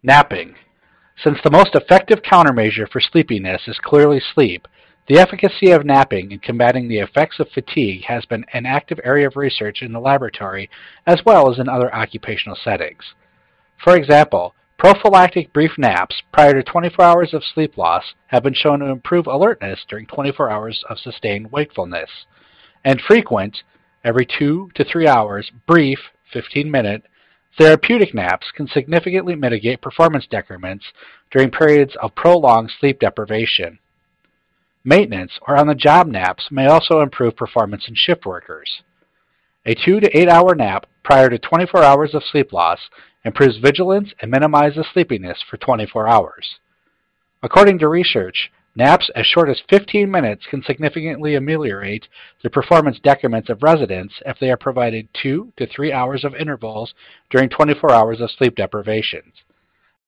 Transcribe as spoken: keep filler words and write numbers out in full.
Napping. Since the most effective countermeasure for sleepiness is clearly sleep, the efficacy of napping in combating the effects of fatigue has been an active area of research in the laboratory as well as in other occupational settings. For example, prophylactic brief naps prior to twenty-four hours of sleep loss have been shown to improve alertness during twenty-four hours of sustained wakefulness, and frequent, every two to three hours, brief, fifteen-minute, therapeutic naps can significantly mitigate performance decrements during periods of prolonged sleep deprivation. Maintenance or on-the-job naps may also improve performance in shift workers. A two to eight hour nap prior to twenty-four hours of sleep loss improves vigilance and minimizes sleepiness for twenty-four hours. According to research, naps as short as fifteen minutes can significantly ameliorate the performance decrements of residents if they are provided two to three hours of intervals during twenty-four hours of sleep deprivations.